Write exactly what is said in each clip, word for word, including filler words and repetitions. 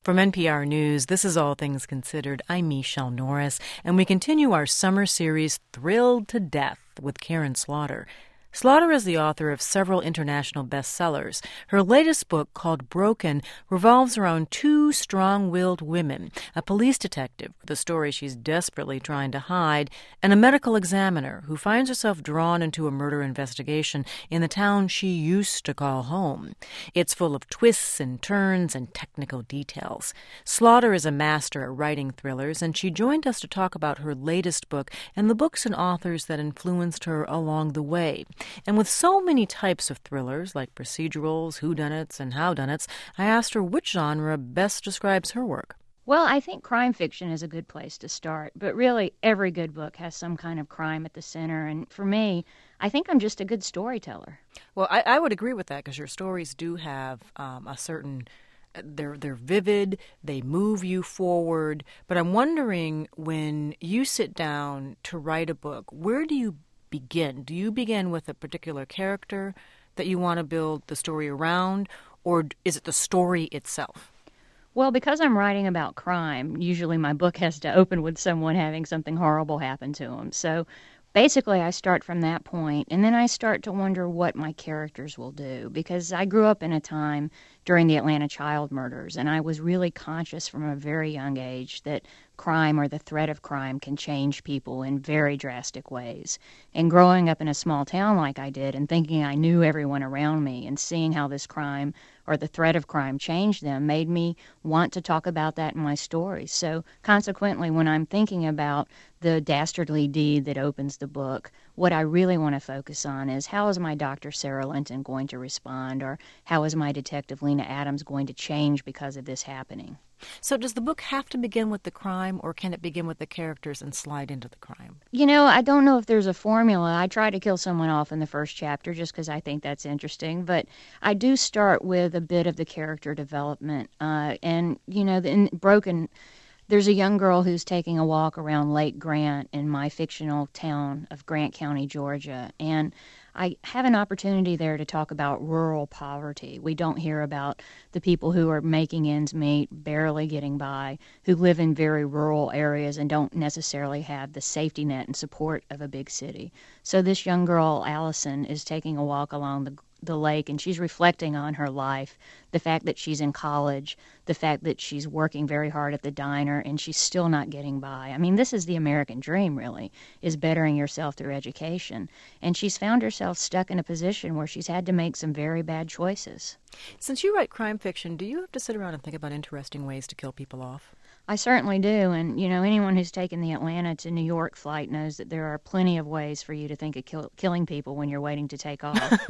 From N P R News, this is All Things Considered. I'm Michelle Norris, and we continue our summer series, Thrilled to Death, with Karin Slaughter. Slaughter is the author of several international bestsellers. Her latest book, called Broken, revolves around two strong-willed women, a police detective with a story she's desperately trying to hide, and a medical examiner who finds herself drawn into a murder investigation in the town she used to call home. It's full of twists and turns and technical details. Slaughter is a master at writing thrillers, and she joined us to talk about her latest book and the books and authors that influenced her along the way. And with so many types of thrillers, like procedurals, whodunits, and howdunnits, I asked her which genre best describes her work. Well, I think crime fiction is a good place to start, but really every good book has some kind of crime at the center, and for me, I think I'm just a good storyteller. Well, I, I would agree with that, because your stories do have um, a certain... They're they're vivid, they move you forward, but I'm wondering, when you sit down to write a book, where do you begin? Do you begin with a particular character that you want to build the story around, or is it the story itself? Well, because I'm writing about crime, usually my book has to open with someone having something horrible happen to them. So basically, I start from that point, and then I start to wonder what my characters will do, because I grew up in a time during the Atlanta child murders, and I was really conscious from a very young age that crime or the threat of crime can change people in very drastic ways. And growing up in a small town like I did and thinking I knew everyone around me and seeing how this crime or the threat of crime changed them made me want to talk about that in my stories. So consequently, when I'm thinking about the dastardly deed that opens the book, what I really want to focus on is, how is my Doctor Sarah Linton going to respond, or how is my Detective Lena Adams going to change because of this happening? So does the book have to begin with the crime, or can it begin with the characters and slide into the crime? You know, I don't know if there's a formula. I try to kill someone off in the first chapter just because I think that's interesting. But I do start with a bit of the character development. Uh, and, you know, in Broken, there's a young girl who's taking a walk around Lake Grant in my fictional town of Grant County, Georgia. And I have an opportunity there to talk about rural poverty. We don't hear about the people who are making ends meet, barely getting by, who live in very rural areas and don't necessarily have the safety net and support of a big city. So this young girl, Allison, is taking a walk along the the lake, and she's reflecting on her life, the fact that she's in college, the fact that she's working very hard at the diner, and she's still not getting by. I mean, this is the American dream, really, is bettering yourself through education. And she's found herself stuck in a position where she's had to make some very bad choices. Since you write crime fiction, do you have to sit around and think about interesting ways to kill people off? I certainly do, and, you know, anyone who's taken the Atlanta to New York flight knows that there are plenty of ways for you to think of kill- killing people when you're waiting to take off.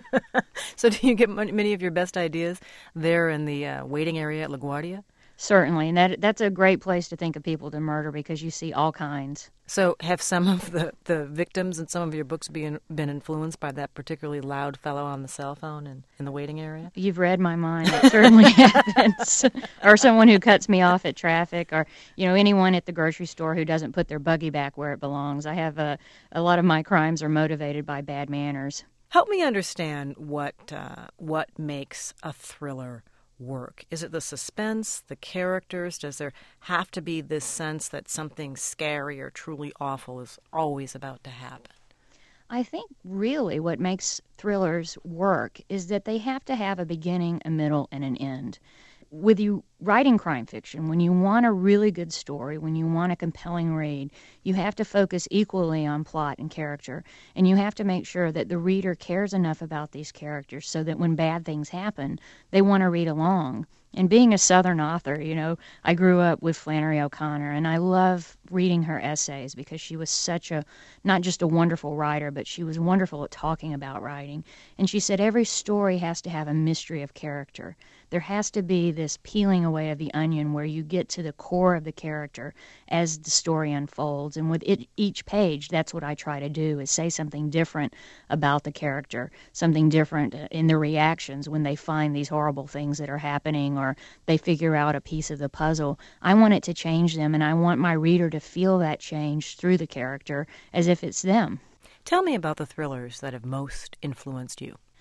So do you get many of your best ideas there in the uh, waiting area at LaGuardia? Certainly, and that that's a great place to think of people to murder, because you see all kinds. So have some of the, the victims in some of your books been, been influenced by that particularly loud fellow on the cell phone in, in the waiting area? You've read my mind. It certainly happens. Or someone who cuts me off at traffic, or, you know, anyone at the grocery store who doesn't put their buggy back where it belongs. I have a, a lot of my crimes are motivated by bad manners. Help me understand what uh, what makes a thriller work. Is it the suspense, the characters? Does there have to be this sense that something scary or truly awful is always about to happen? I think really what makes thrillers work is that they have to have a beginning, a middle, and an end. With you writing crime fiction, when you want a really good story, when you want a compelling read, you have to focus equally on plot and character, and you have to make sure that the reader cares enough about these characters so that when bad things happen, they want to read along. And being a Southern author, you know, I grew up with Flannery O'Connor, and I love reading her essays because she was such a, not just a wonderful writer, but she was wonderful at talking about writing. And she said every story has to have a mystery of character. There has to be this peeling away of the onion where you get to the core of the character as the story unfolds. And with it, each page, that's what I try to do, is say something different about the character, something different in their reactions when they find these horrible things that are happening or they figure out a piece of the puzzle. I want it to change them, and I want my reader to feel that change through the character as if it's them. Tell me about the thrillers that have most influenced you.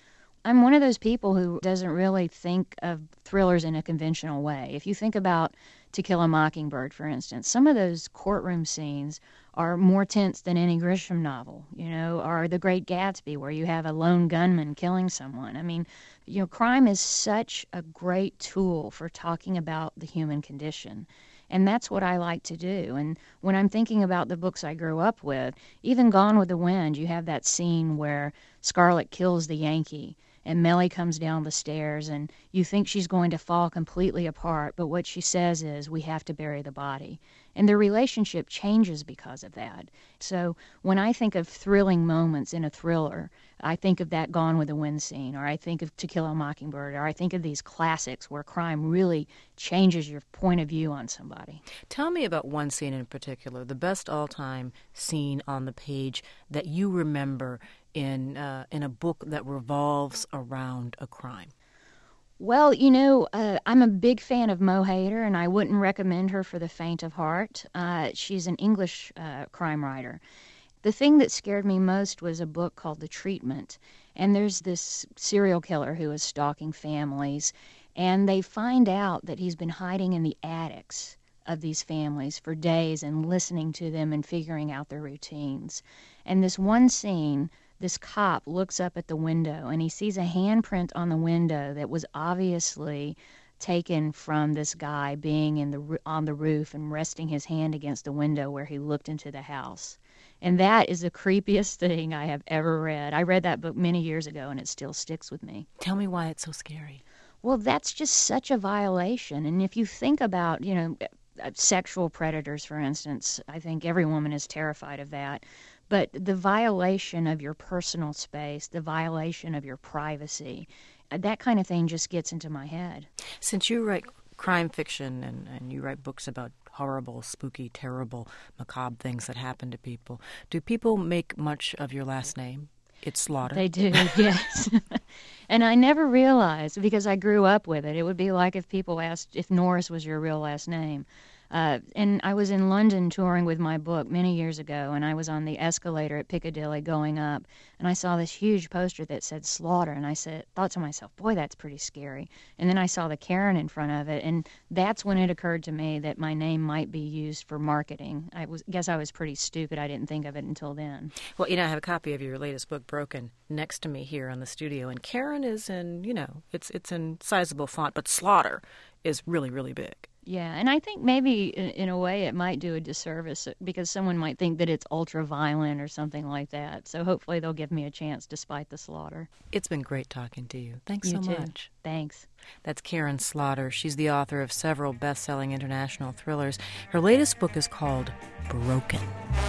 I'm one of those people who doesn't really think of thrillers in a conventional way. If you think about To Kill a Mockingbird, for instance, some of those courtroom scenes are more tense than any Grisham novel, you know, or The Great Gatsby, where you have a lone gunman killing someone. I mean, you know, crime is such a great tool for talking about the human condition. And that's what I like to do. And when I'm thinking about the books I grew up with, even Gone with the Wind, you have that scene where Scarlett kills the Yankee and Mellie comes down the stairs and you think she's going to fall completely apart, but what she says is, we have to bury the body. And their relationship changes because of that. So when I think of thrilling moments in a thriller, I think of that Gone with the Wind scene, or I think of To Kill a Mockingbird, or I think of these classics where crime really changes your point of view on somebody. Tell me about one scene in particular, the best all-time scene on the page that you remember in uh, in a book that revolves around a crime. Well, you know, uh, I'm a big fan of Mo Hayder, and I wouldn't recommend her for the faint of heart. Uh, she's an English uh, crime writer. The thing that scared me most was a book called The Treatment, and there's this serial killer who is stalking families, and they find out that he's been hiding in the attics of these families for days and listening to them and figuring out their routines. And this one scene, this cop looks up at the window and he sees a handprint on the window that was obviously taken from this guy being in the on the roof and resting his hand against the window where he looked into the house. And that is the creepiest thing I have ever read. I read that book many years ago and it still sticks with me. Tell me why it's so scary. Well, that's just such a violation. And if you think about, you know, sexual predators, for instance, I think every woman is terrified of that. But the violation of your personal space, the violation of your privacy, that kind of thing just gets into my head. Since you write crime fiction and, and you write books about horrible, spooky, terrible, macabre things that happen to people, do people make much of your last name? It's Slaughter. They do, yes. And I never realized, because I grew up with it, it would be like if people asked if Norris was your real last name. Uh, and I was in London touring with my book many years ago, and I was on the escalator at Piccadilly going up, and I saw this huge poster that said Slaughter, and I said, thought to myself, boy, that's pretty scary. And then I saw the Karen in front of it, and that's when it occurred to me that my name might be used for marketing. I was, guess I was pretty stupid. I didn't think of it until then. Well, you know, I have a copy of your latest book, Broken, next to me here on the studio, and Karen is in, you know, it's it's in sizable font, but Slaughter is really, really big. Yeah, and I think maybe in, in a way it might do a disservice because someone might think that it's ultra-violent or something like that. So hopefully they'll give me a chance despite the slaughter. It's been great talking to you. Thanks you so too. much. Thanks. That's Karen Slaughter. She's the author of several best-selling international thrillers. Her latest book is called Broken.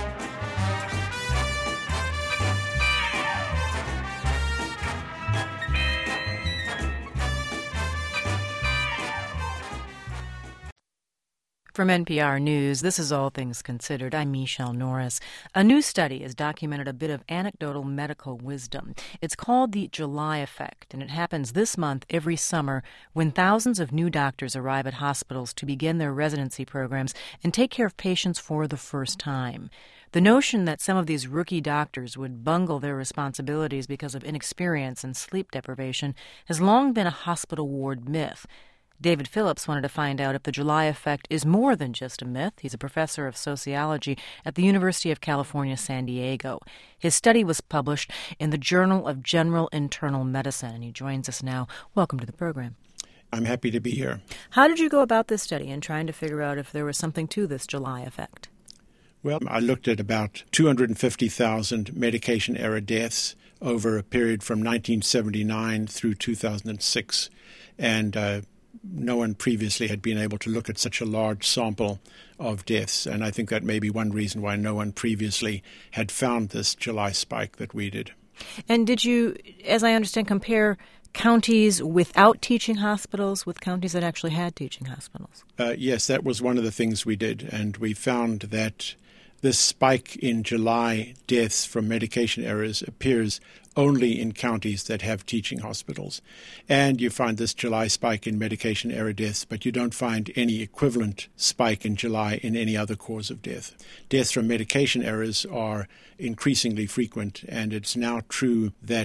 From N P R News, this is All Things Considered. I'm Michelle Norris. A new study has documented a bit of anecdotal medical wisdom. It's called the July Effect, and it happens this month every summer when thousands of new doctors arrive at hospitals to begin their residency programs and take care of patients for the first time. The notion that some of these rookie doctors would bungle their responsibilities because of inexperience and sleep deprivation has long been a hospital ward myth. David Phillips wanted to find out if the July Effect is more than just a myth. He's a professor of sociology at the University of California, San Diego. His study was published in the Journal of General Internal Medicine, and he joins us now. Welcome to the program. I'm happy to be here. How did you go about this study in trying to figure out if there was something to this July Effect? Well, I looked at about two hundred fifty thousand medication error deaths over a period from nineteen seventy-nine through two thousand six, and uh, no one previously had been able to look at such a large sample of deaths, and I think that may be one reason why no one previously had found this July spike that we did. And did you, as I understand, compare counties without teaching hospitals with counties that actually had teaching hospitals? Uh, yes, that was one of the things we did, and we found that this spike in July deaths from medication errors appears only in counties that have teaching hospitals. And you find this July spike in medication error deaths, but you don't find any equivalent spike in July in any other cause of death. Deaths from medication errors are increasingly frequent, and it's now true that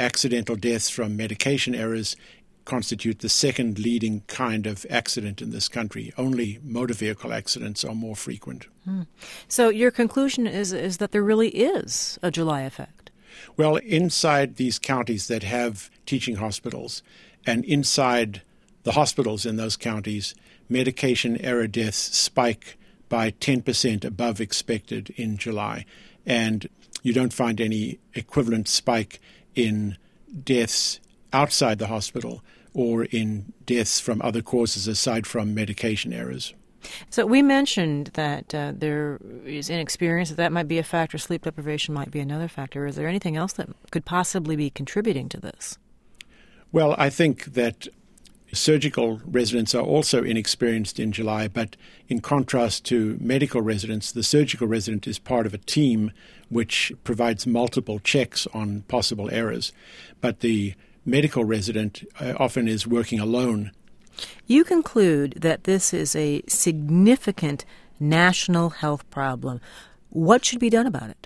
accidental deaths from medication errors constitute the second leading kind of accident in this country. Only motor vehicle accidents are more frequent. Hmm. So your conclusion is is that there really is a July effect? Well, inside these counties that have teaching hospitals and inside the hospitals in those counties, medication error deaths spike by ten percent above expected in July. And you don't find any equivalent spike in deaths outside the hospital or in deaths from other causes aside from medication errors. So we mentioned that uh, there is inexperience, that that might be a factor, sleep deprivation might be another factor. Is there anything else that could possibly be contributing to this? Well, I think that surgical residents are also inexperienced in July, but in contrast to medical residents, the surgical resident is part of a team which provides multiple checks on possible errors. But the medical resident uh, often is working alone. You conclude that this is a significant national health problem. What should be done about it?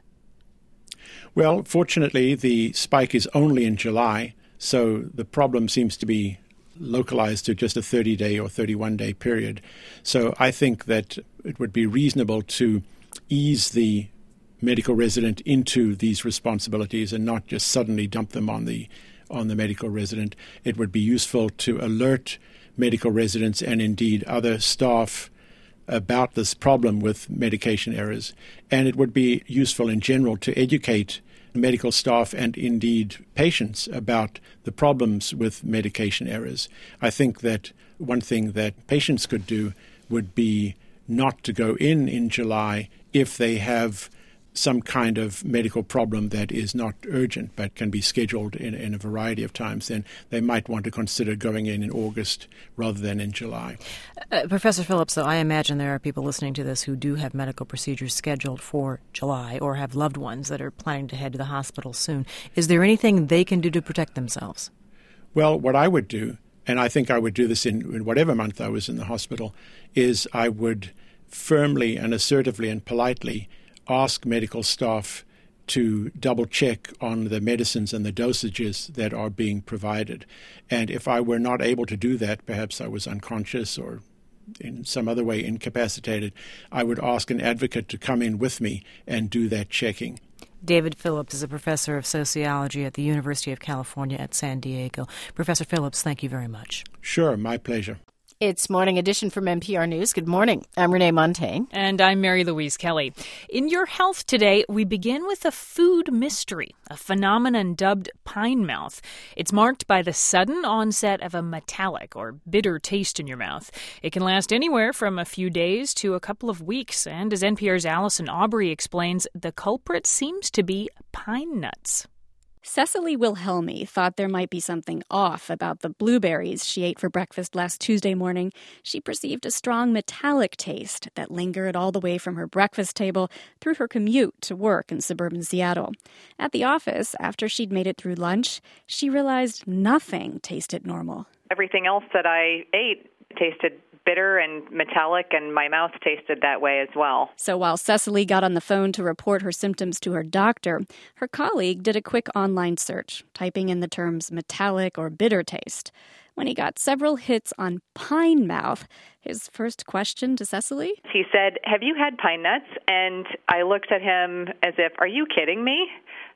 Well, fortunately, the spike is only in July, so the problem seems to be localized to just a thirty-day or thirty-one-day period. So I think that it would be reasonable to ease the medical resident into these responsibilities and not just suddenly dump them on the on the medical resident. It would be useful to alert medical residents and indeed other staff about this problem with medication errors. And it would be useful in general to educate medical staff and indeed patients about the problems with medication errors. I think that one thing that patients could do would be not to go in in July if they have some kind of medical problem that is not urgent but can be scheduled in, in a variety of times. Then they might want to consider going in in August rather than in July. Uh, Professor Phillips, though, I imagine there are people listening to this who do have medical procedures scheduled for July or have loved ones that are planning to head to the hospital soon. Is there anything they can do to protect themselves? Well, what I would do, and I think I would do this in, in whatever month I was in the hospital, is I would firmly and assertively and politely ask medical staff to double-check on the medicines and the dosages that are being provided. And if I were not able to do that, perhaps I was unconscious or in some other way incapacitated, I would ask an advocate to come in with me and do that checking. David Phillips is a professor of sociology at the University of California at San Diego. Professor Phillips, thank you very much. Sure, my pleasure. It's Morning Edition from N P R News. Good morning. I'm Renee Montaigne. And I'm Mary Louise Kelly. In Your Health today, we begin with a food mystery, a phenomenon dubbed pine mouth. It's marked by the sudden onset of a metallic or bitter taste in your mouth. It can last anywhere from a few days to a couple of weeks. And as N P R's Allison Aubrey explains, the culprit seems to be pine nuts. Cecily Wilhelmi thought there might be something off about the blueberries she ate for breakfast last Tuesday morning. She perceived a strong metallic taste that lingered all the way from her breakfast table through her commute to work in suburban Seattle. At the office, after she'd made it through lunch, she realized nothing tasted normal. Everything else that I ate tasted bitter and metallic, and my mouth tasted that way as well. So while Cecily got on the phone to report her symptoms to her doctor, her colleague did a quick online search, typing in the terms metallic or bitter taste. When he got several hits on pine mouth, his first question to Cecily? He said, "Have you had pine nuts?" And I looked at him as if, "Are you kidding me?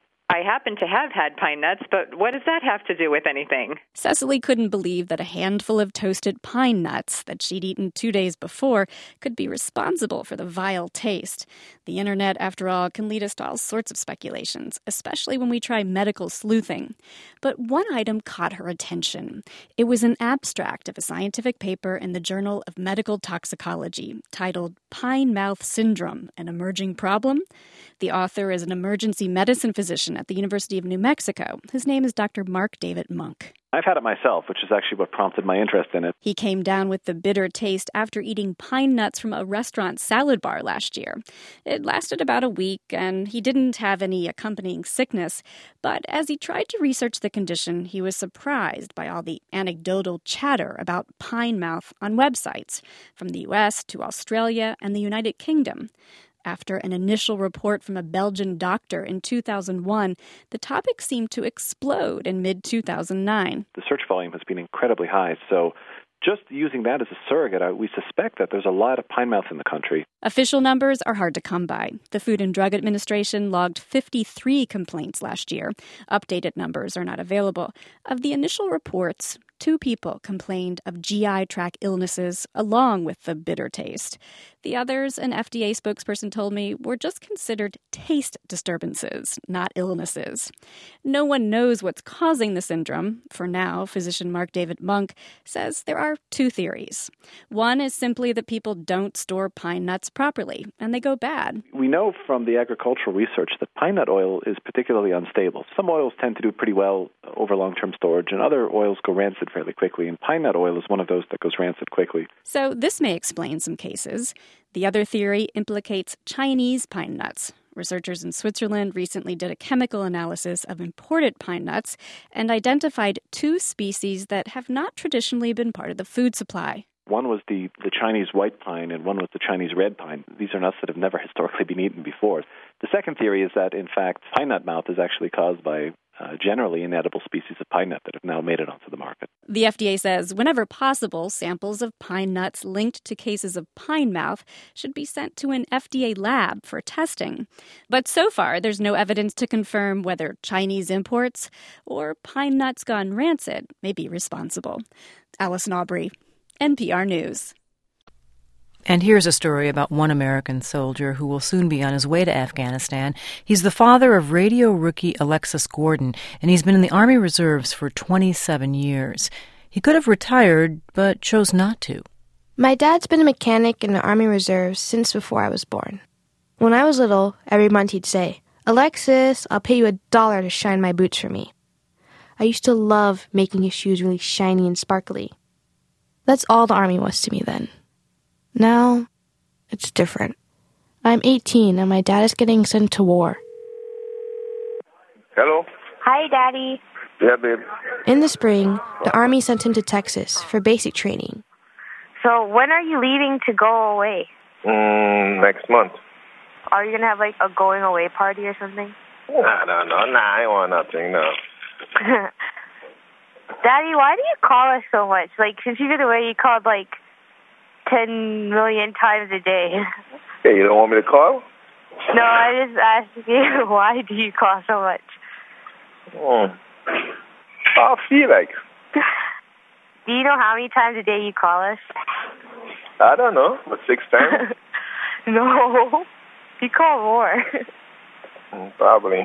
I happen to have had pine nuts, but what does that have to do with anything?" Cecily couldn't believe that a handful of toasted pine nuts that she'd eaten two days before could be responsible for the vile taste. The internet, after all, can lead us to all sorts of speculations, especially when we try medical sleuthing. But one item caught her attention. It was an abstract of a scientific paper in the Journal of Medical Toxicology titled Pine Mouth Syndrome, an Emerging Problem. The author is an emergency medicine physician at the University of New Mexico. His name is Doctor Mark David Monk. I've had it myself, which is actually what prompted my interest in it. He came down with the bitter taste after eating pine nuts from a restaurant salad bar last year. It lasted about a week, and he didn't have any accompanying sickness. But as he tried to research the condition, he was surprised by all the anecdotal chatter about pine mouth on websites, from the U S to Australia and the United Kingdom. After an initial report from a Belgian doctor in two thousand one, the topic seemed to explode in mid two thousand nine. The search volume has been incredibly high, so just using that as a surrogate, we suspect that there's a lot of pine mouth in the country. Official numbers are hard to come by. The Food and Drug Administration logged fifty-three complaints last year. Updated numbers are not available. Of the initial reports, two people complained of G I tract illnesses along with the bitter taste. The others, an F D A spokesperson told me, were just considered taste disturbances, not illnesses. No one knows what's causing the syndrome. For now, physician Mark David Monk says there are two theories. One is simply that people don't store pine nuts properly, and they go bad. We know from the agricultural research that pine nut oil is particularly unstable. Some oils tend to do pretty well over long-term storage, and other oils go rancid fairly quickly, and pine nut oil is one of those that goes rancid quickly. So this may explain some cases. The other theory implicates Chinese pine nuts. Researchers in Switzerland recently did a chemical analysis of imported pine nuts and identified two species that have not traditionally been part of the food supply. One was the, the Chinese white pine and one was the Chinese red pine. These are nuts that have never historically been eaten before. The second theory is that, in fact, pine nut mouth is actually caused by uh, generally inedible species of pine nut that have now made it onto the market. The F D A says whenever possible, samples of pine nuts linked to cases of pine mouth should be sent to an F D A lab for testing. But so far, there's no evidence to confirm whether Chinese imports or pine nuts gone rancid may be responsible. Allison Aubrey, N P R News. And here's a story about one American soldier who will soon be on his way to Afghanistan. He's the father of radio rookie Alexis Gordon, and he's been in the Army Reserves for twenty-seven years. He could have retired, but chose not to. My dad's been a mechanic in the Army Reserves since before I was born. When I was little, every month he'd say, "Alexis, I'll pay you a dollar to shine my boots for me." I used to love making his shoes really shiny and sparkly. That's all the Army was to me then. Now, it's different. I'm eighteen and my dad is getting sent to war. Hello? Hi, Daddy. Yeah, babe. In the spring, the Army sent him to Texas for basic training. So when are you leaving to go away? Mm, next month. Are you going to have like a going away party or something? Nah, no, no, nah, I want nothing, no. Daddy, why do you call us so much? Like, since you've been away, you called like ten million times a day. Hey, you don't want me to call? No, I just asked you, why do you call so much? Oh, how I feel like. Do you know how many times a day you call us? I don't know, but six times? No, you call more. Mm, probably.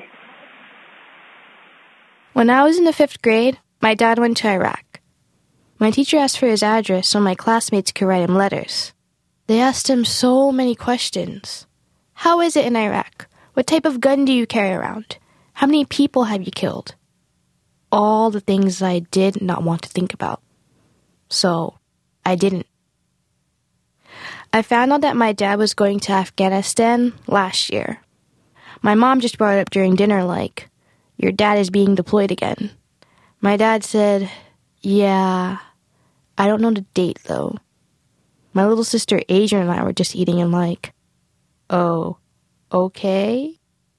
When I was in the fifth grade, my dad went to Iraq. My teacher asked for his address so my classmates could write him letters. They asked him so many questions. How is it in Iraq? What type of gun do you carry around? How many people have you killed? All the things I did not want to think about. So, I didn't. I found out that my dad was going to Afghanistan last year. My mom just brought it up during dinner like, "Your dad is being deployed again." My dad said, "Yeah, I don't know the date though." My little sister Adrian and I were just eating and like, "Oh, okay."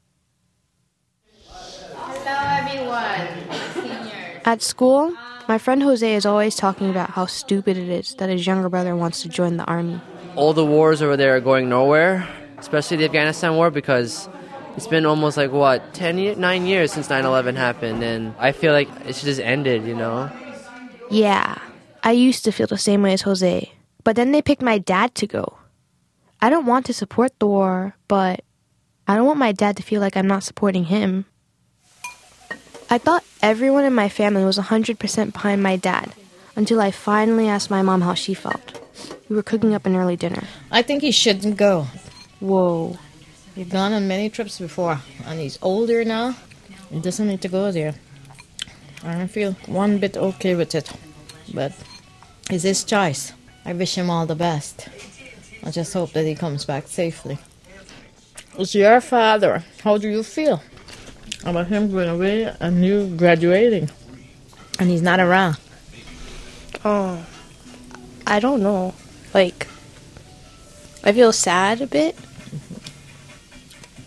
Hello everyone, seniors. At school, my friend Jose is always talking about how stupid it is that his younger brother wants to join the army. All the wars over there are going nowhere, especially the Afghanistan war, because it's been almost like, what, ten, nine years since nine eleven happened, and I feel like it should just ended, you know? Yeah, I used to feel the same way as Jose, but then they picked my dad to go. I don't want to support the war, but I don't want my dad to feel like I'm not supporting him. I thought everyone in my family was one hundred percent behind my dad, until I finally asked my mom how she felt. We were cooking up an early dinner. I think he shouldn't go. Whoa. He's gone on many trips before, and he's older now. He doesn't need to go there. I don't feel one bit okay with it, but it's his choice. I wish him all the best. I just hope that he comes back safely. It's your father. How do you feel about him going away and you graduating, and he's not around? Oh, I don't know. Like, I feel sad a bit,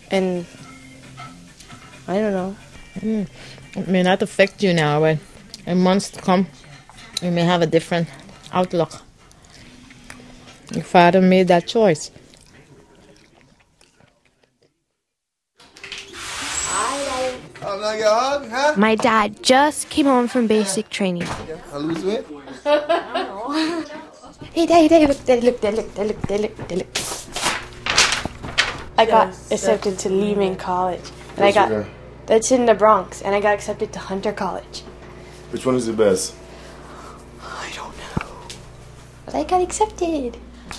and I don't know. Mm. It may not affect you now, but in months to come, you may have a different outlook. Your father made that choice. I'm not your hug, huh? My dad just came home from basic training. I lose weight? Hey, Daddy, Daddy, look, Daddy, look, Daddy, look, Daddy, look, Daddy, look, Daddy, look. I got Yes, accepted to Lehman College, and I got that's in the Bronx, and I got accepted to Hunter College. Which one is the best? I don't know, but I got accepted.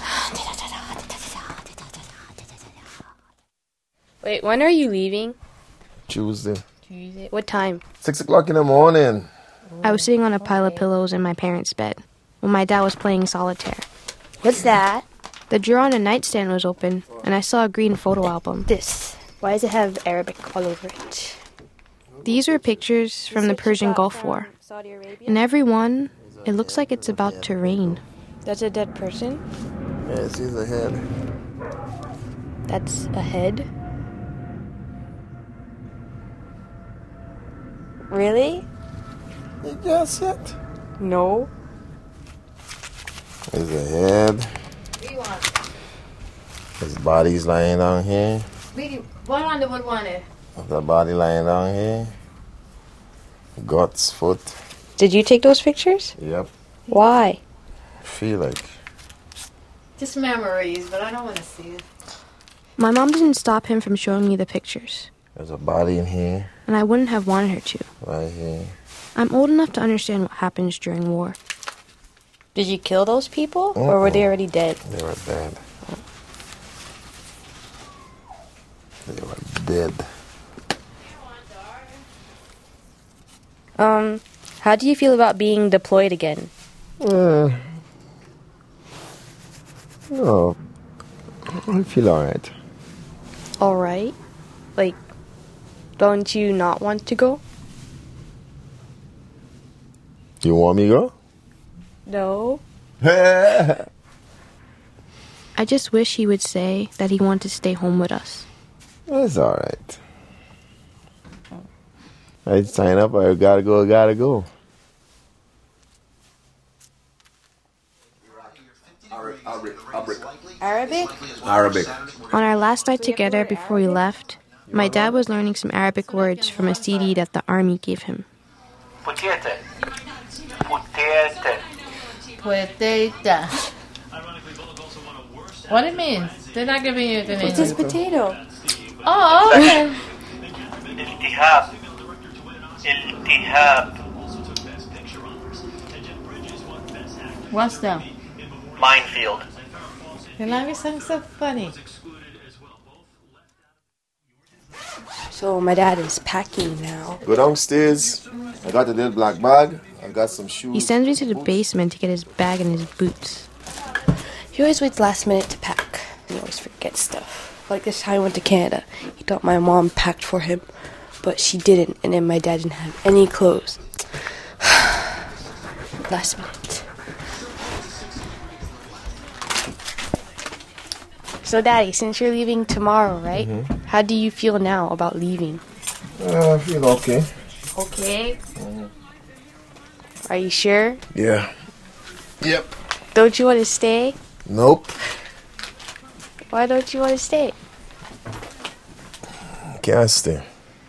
Wait, when are you leaving? Tuesday. Tuesday. What time? Six o'clock in the morning. I was sitting on a pile of pillows in my parents' bed when my dad was playing solitaire. What's that? The drawer on the nightstand was open, and I saw a green photo album. This. Why does it have Arabic all over it? These are pictures from the Persian Gulf War. In every one, it looks like it's about to rain. That's a dead person? Yes, he's a head. That's a head? Really? You guess it? No. He's a head. His body's lying down here. What on the wood wanted? The body lying down here. Guts, foot. Did you take those pictures? Yep. Why? Feel like. Just memories, but I don't want to see it. My mom didn't stop him from showing me the pictures, There's a body in here. and I wouldn't have wanted her to. Right here. I'm old enough to understand what happens during war. Did you kill those people, or were they already dead? They were dead. They were dead. Um, how do you feel about being deployed again? Uh, oh, I feel alright. All right. Like, don't you not want to go? You want me to go? No. I I just wish he would say that he wanted to stay home with us. It's alright. I sign up, I gotta go, I gotta go. Arabic? Arabic. On our last night together before we left, my dad was learning some Arabic words from a C D that the army gave him. Potato. Potato. Potato. What it means? They're not giving you the name. It's just potato. Oh, okay. التهاب. التهاب. What's that? Minefield. Your language sounds so funny. So my dad is packing now. Go downstairs. I got a little black bag. I got some shoes. He sends me to the basement to get his bag and his boots. He always waits last minute to pack. He always forgets stuff. Like this time I went to Canada. He thought my mom packed for him, but she didn't, and then my dad didn't have any clothes. Last minute. So, Daddy, since you're leaving tomorrow, right? Mm-hmm. How do you feel now about leaving? Uh, I feel okay. Okay. Are you sure? Yeah. Yep. Don't you want to stay? Nope. Why don't you want to stay? Can't stay.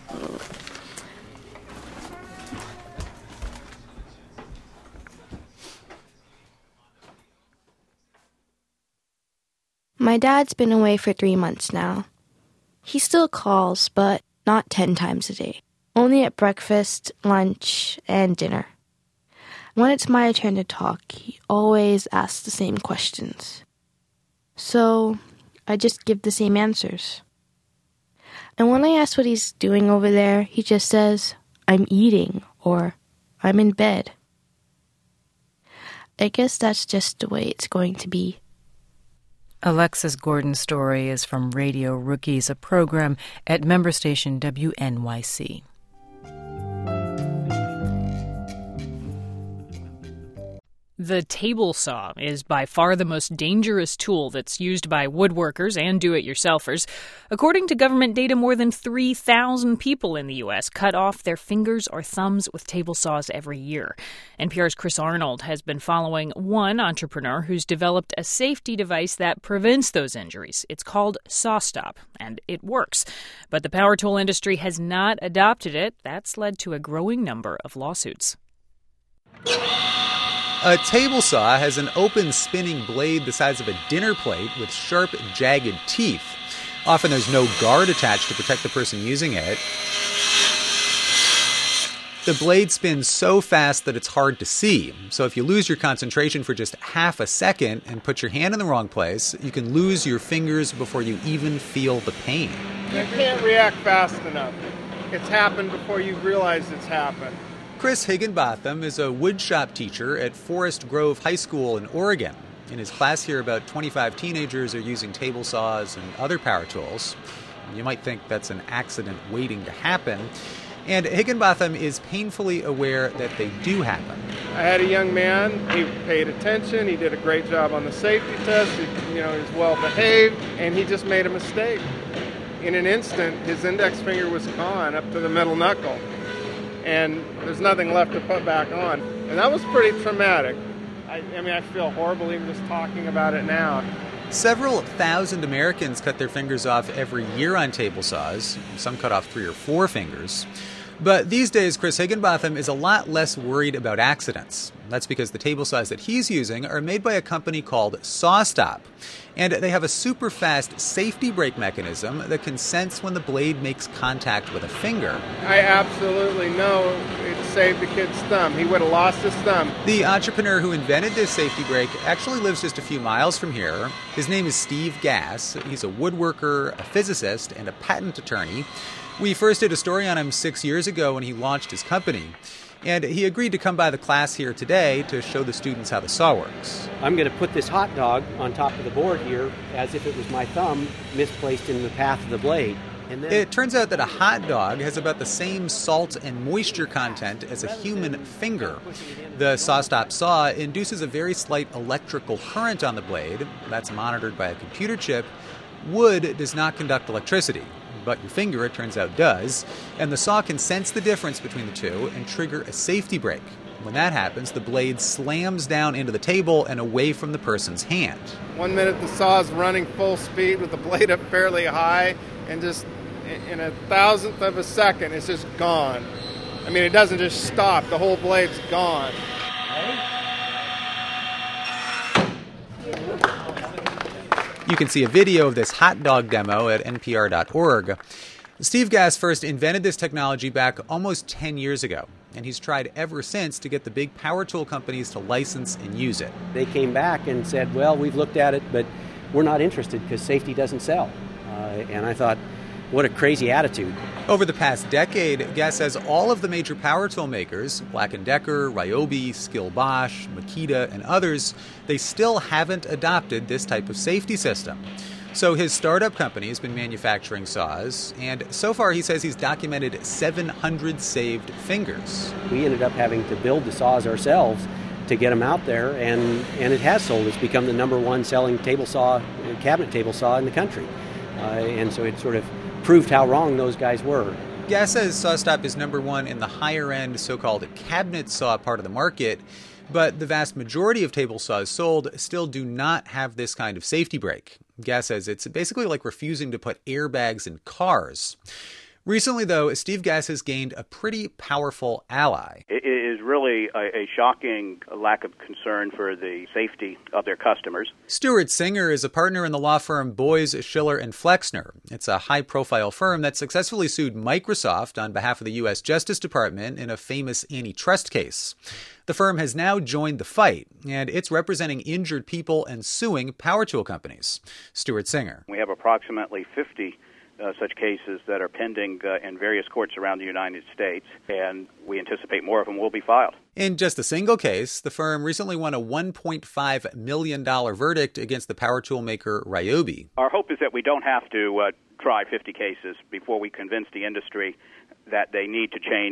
My dad's been away for three months now. He still calls, but not ten times a day. Only at breakfast, lunch, and dinner. When it's my turn to talk, he always asks the same questions. So, I just give the same answers. And when I ask what he's doing over there, he just says, I'm eating, or I'm in bed. I guess that's just the way it's going to be. Alexis Gordon's story is from Radio Rookies, a program at member station W N Y C. The table saw is by far the most dangerous tool that's used by woodworkers and do-it-yourselfers. According to government data, more than three thousand people in the U S cut off their fingers or thumbs with table saws every year. N P R's Chris Arnold has been following one entrepreneur who's developed a safety device that prevents those injuries. It's called SawStop, and it works. But the power tool industry has not adopted it. That's led to a growing number of lawsuits. A table saw has an open spinning blade the size of a dinner plate with sharp, jagged teeth. Often there's no guard attached to protect the person using it. The blade spins so fast that it's hard to see. So if you lose your concentration for just half a second and put your hand in the wrong place, you can lose your fingers before you even feel the pain. You can't react fast enough. It's happened before you realize it's happened. Chris Higginbotham is a woodshop teacher at Forest Grove High School in Oregon. In his class here, about twenty-five teenagers are using table saws and other power tools. You might think that's an accident waiting to happen. And Higginbotham is painfully aware that they do happen. I had a young man. He paid attention. He did a great job on the safety test. He, you know, he was well behaved, and he just made a mistake. In an instant, his index finger was gone up to the middle knuckle, and there's nothing left to put back on. And that was pretty traumatic. I, I mean, I feel horrible even just talking about it now. Several thousand Americans cut their fingers off every year on table saws. Some cut off three or four fingers. But these days, Chris Higginbotham is a lot less worried about accidents. That's because the table saws that he's using are made by a company called SawStop. And they have a super fast safety brake mechanism that can sense when the blade makes contact with a finger. I absolutely know it saved the kid's thumb. He would have lost his thumb. The entrepreneur who invented this safety brake actually lives just a few miles from here. His name is Steve Gass. He's a woodworker, a physicist, and a patent attorney. We first did a story on him six years ago when he launched his company. And he agreed to come by the class here today to show the students how the saw works. I'm going to put this hot dog on top of the board here as if it was my thumb misplaced in the path of the blade. And then it turns out that a hot dog has about the same salt and moisture content as a human finger. The SawStop saw induces a very slight electrical current on the blade. That's monitored by a computer chip. Wood does not conduct electricity, but your finger, it turns out, does. And the saw can sense the difference between the two and trigger a safety brake. When that happens, the blade slams down into the table and away from the person's hand. One minute the saw's running full speed with the blade up fairly high, and just in a thousandth of a second, it's just gone. I mean, it doesn't just stop. The whole blade's gone. You can see a video of this hot dog demo at N P R dot org. Steve Gass first invented this technology back almost ten years ago, and he's tried ever since to get the big power tool companies to license and use it. They came back and said, well, we've looked at it, but we're not interested because safety doesn't sell. Uh, and I thought, what a crazy attitude. Over the past decade, Gass says all of the major power tool makers, Black and Decker, Ryobi, Skill-Bosch, Makita, and others, they still haven't adopted this type of safety system. So his startup company has been manufacturing saws, and so far he says he's documented seven hundred saved fingers. We ended up having to build the saws ourselves to get them out there, and, and it has sold. It's become the number one selling table saw, cabinet table saw in the country. Uh, and so it sort of proved how wrong those guys were. Gass says SawStop is number one in the higher-end so-called cabinet saw part of the market, but the vast majority of table saws sold still do not have this kind of safety brake. Gass says it's basically like refusing to put airbags in cars. Recently, though, Steve Gass has gained a pretty powerful ally. It is really a, a shocking lack of concern for the safety of their customers. Stuart Singer is a partner in the law firm Boies, Schiller and Flexner. It's a high-profile firm that successfully sued Microsoft on behalf of the U S Justice Department in a famous antitrust case. The firm has now joined the fight, and it's representing injured people and suing power tool companies. Stuart Singer. We have approximately fifty Uh, such cases that are pending uh, in various courts around the United States, and we anticipate more of them will be filed. In just a single case, the firm recently won a one point five million dollars verdict against the power tool maker Ryobi. Our hope is that we don't have to uh, try fifty cases before we convince the industry that they need to change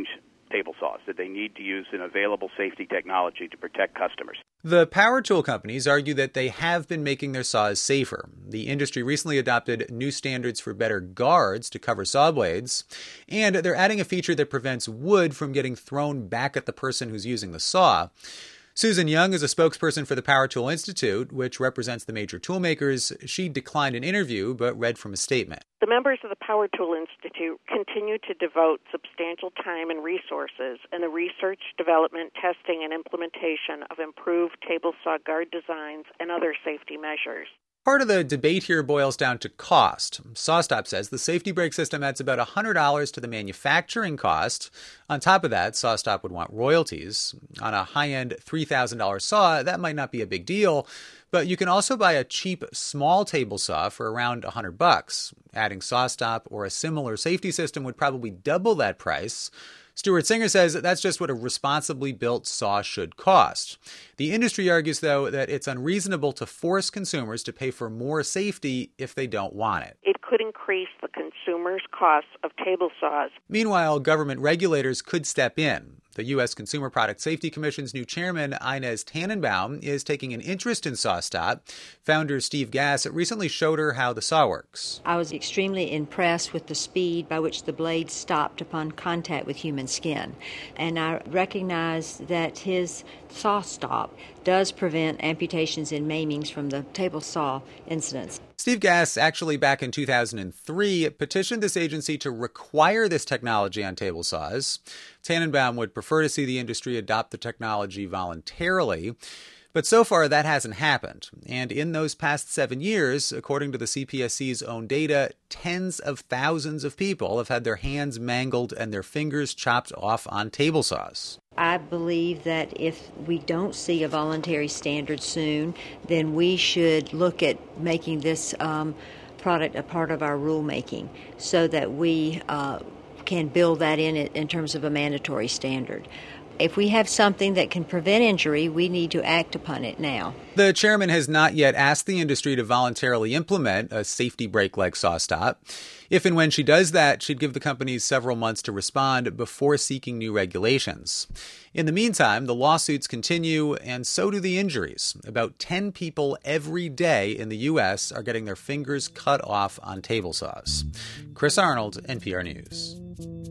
table saws, that they need to use an available safety technology to protect customers. The power tool companies argue that they have been making their saws safer. The industry recently adopted new standards for better guards to cover saw blades, and they're adding a feature that prevents wood from getting thrown back at the person who's using the saw. Susan Young is a spokesperson for the Power Tool Institute, which represents the major tool makers. She declined an interview, but read from a statement. The members of the Power Tool Institute continue to devote substantial time and resources in the research, development, testing, and implementation of improved table saw guard designs and other safety measures. Part of the debate here boils down to cost. SawStop says the safety brake system adds about one hundred dollars to the manufacturing cost. On top of that, SawStop would want royalties. On a high-end three thousand dollars saw, that might not be a big deal, but you can also buy a cheap small table saw for around one hundred bucks. Adding SawStop or a similar safety system would probably double that price. Stuart Singer says that's just what a responsibly built saw should cost. The industry argues, though, that it's unreasonable to force consumers to pay for more safety if they don't want it. It could increase the consumer's costs of table saws. Meanwhile, government regulators could step in. The U S Consumer Product Safety Commission's new chairman, Inez Tannenbaum, is taking an interest in SawStop. Founder Steve Gass recently showed her how the saw works. I was extremely impressed with the speed by which the blade stopped upon contact with human skin. And I recognized that his SawStop does prevent amputations and maimings from the table saw incidents. Steve Gass actually back in two thousand three petitioned this agency to require this technology on table saws. Tannenbaum would prefer to see the industry adopt the technology voluntarily. But so far, that hasn't happened. And in those past seven years, according to the C P S C's own data, tens of thousands of people have had their hands mangled and their fingers chopped off on table saws. I believe that if we don't see a voluntary standard soon, then we should look at making this um, product a part of our rulemaking so that we uh, can build that in in terms of a mandatory standard. If we have something that can prevent injury, we need to act upon it now. The chairman has not yet asked the industry to voluntarily implement a safety brake like SawStop. If and when she does that, she'd give the companies several months to respond before seeking new regulations. In the meantime, the lawsuits continue, and so do the injuries. About ten people every day in the U S are getting their fingers cut off on table saws. Chris Arnold, N P R News.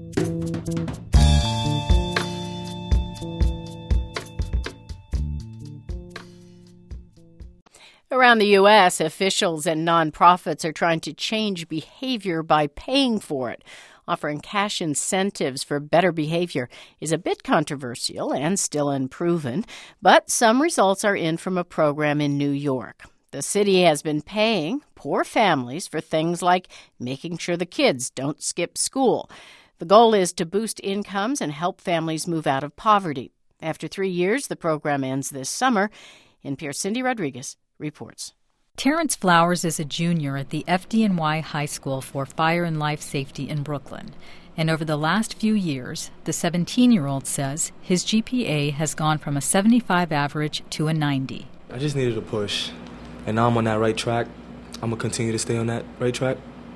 Around the U S, officials and nonprofits are trying to change behavior by paying for it. Offering cash incentives for better behavior is a bit controversial and still unproven, but some results are in from a program in New York. The city has been paying poor families for things like making sure the kids don't skip school. The goal is to boost incomes and help families move out of poverty. After three years, the program ends this summer. N P R's Cindy Rodriguez reports. Terrence Flowers is a junior at the F D N Y High School for Fire and Life Safety in Brooklyn. And over the last few years, the seventeen-year-old says his G P A has gone from a seventy-five average to a ninety. I just needed a push, and now I'm on that right track. I'm going to continue to stay on that right track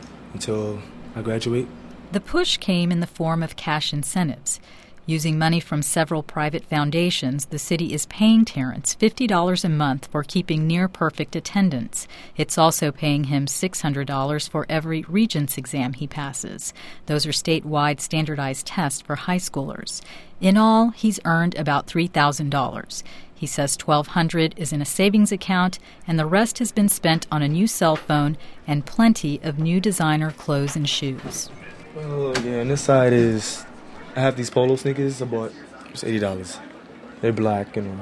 until I graduate. The push came in the form of cash incentives. Using money from several private foundations, the city is paying Terrence fifty dollars a month for keeping near-perfect attendance. It's also paying him six hundred dollars for every Regents exam he passes. Those are statewide standardized tests for high schoolers. In all, he's earned about three thousand dollars. He says twelve hundred dollars is in a savings account, and the rest has been spent on a new cell phone and plenty of new designer clothes and shoes. Oh, yeah, and this side is... I have these polo sneakers I bought. It's eighty dollars. They're black, you know.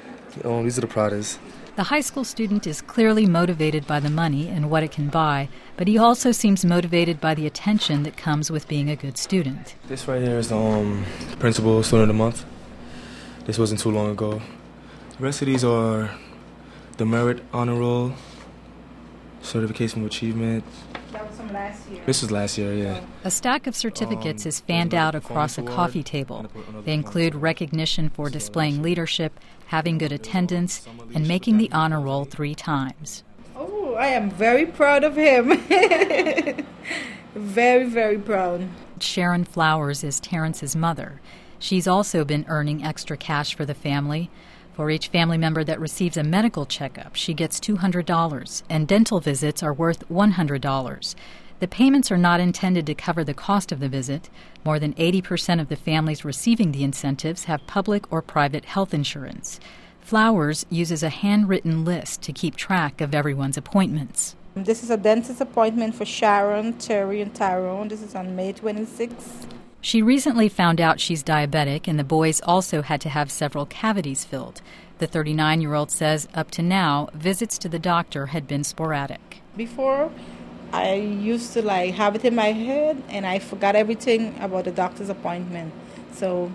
Oh, these are the Pradas. The high school student is clearly motivated by the money and what it can buy, but he also seems motivated by the attention that comes with being a good student. This right here is the um, Principal Student of the Month. This wasn't too long ago. The rest of these are the Merit Honor Roll, Certification of Achievement. That was from last year. This was last year, yeah. A stack of certificates um, is fanned out across a coffee table. They include recognition for displaying leadership, having good attendance, and making the honor roll three times. Oh, I am very proud of him. Very, very proud. Sharon Flowers is Terrence's mother. She's also been earning extra cash for the family. For each family member that receives a medical checkup, she gets two hundred dollars, and dental visits are worth one hundred dollars. The payments are not intended to cover the cost of the visit. More than eighty percent of the families receiving the incentives have public or private health insurance. Flowers uses a handwritten list to keep track of everyone's appointments. This is a dentist appointment for Sharon, Terry, and Tyrone. This is on May twenty-sixth. She recently found out she's diabetic, and the boys also had to have several cavities filled. The thirty-nine-year-old says up to now, visits to the doctor had been sporadic. Before, I used to like have it in my head, and I forgot everything about the doctor's appointment. So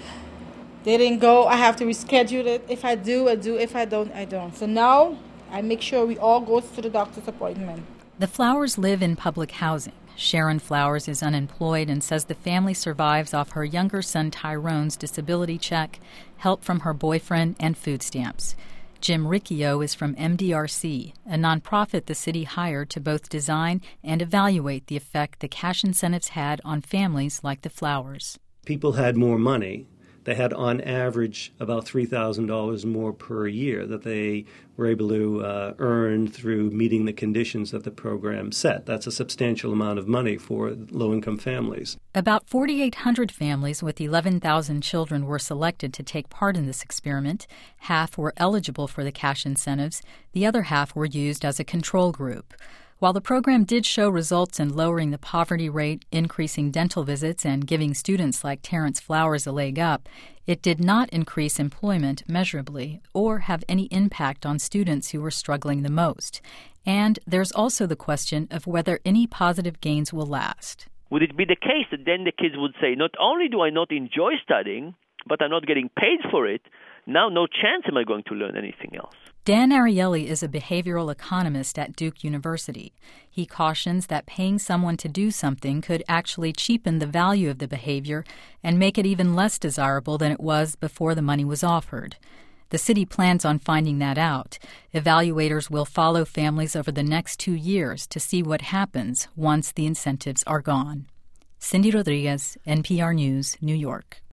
they didn't go. I have to reschedule it. If I do, I do. If I don't, I don't. So now I make sure we all go to the doctor's appointment. The Flowers live in public housing. Sharon Flowers is unemployed and says the family survives off her younger son Tyrone's disability check, help from her boyfriend, and food stamps. Jim Riccio is from M D R C, a nonprofit the city hired to both design and evaluate the effect the cash incentives had on families like the Flowers. People had more money. They had, on average, about three thousand dollars more per year that they were able to uh, earn through meeting the conditions that the program set. That's a substantial amount of money for low-income families. About four thousand eight hundred families with eleven thousand children were selected to take part in this experiment. Half were eligible for the cash incentives. The other half were used as a control group. While the program did show results in lowering the poverty rate, increasing dental visits, and giving students like Terrence Flowers a leg up, it did not increase employment measurably or have any impact on students who were struggling the most. And there's also the question of whether any positive gains will last. Would it be the case that then the kids would say, not only do I not enjoy studying, but I'm not getting paid for it, now no chance am I going to learn anything else? Dan Ariely is a behavioral economist at Duke University. He cautions that paying someone to do something could actually cheapen the value of the behavior and make it even less desirable than it was before the money was offered. The city plans on finding that out. Evaluators will follow families over the next two years to see what happens once the incentives are gone. Cindy Rodriguez, N P R News, New York.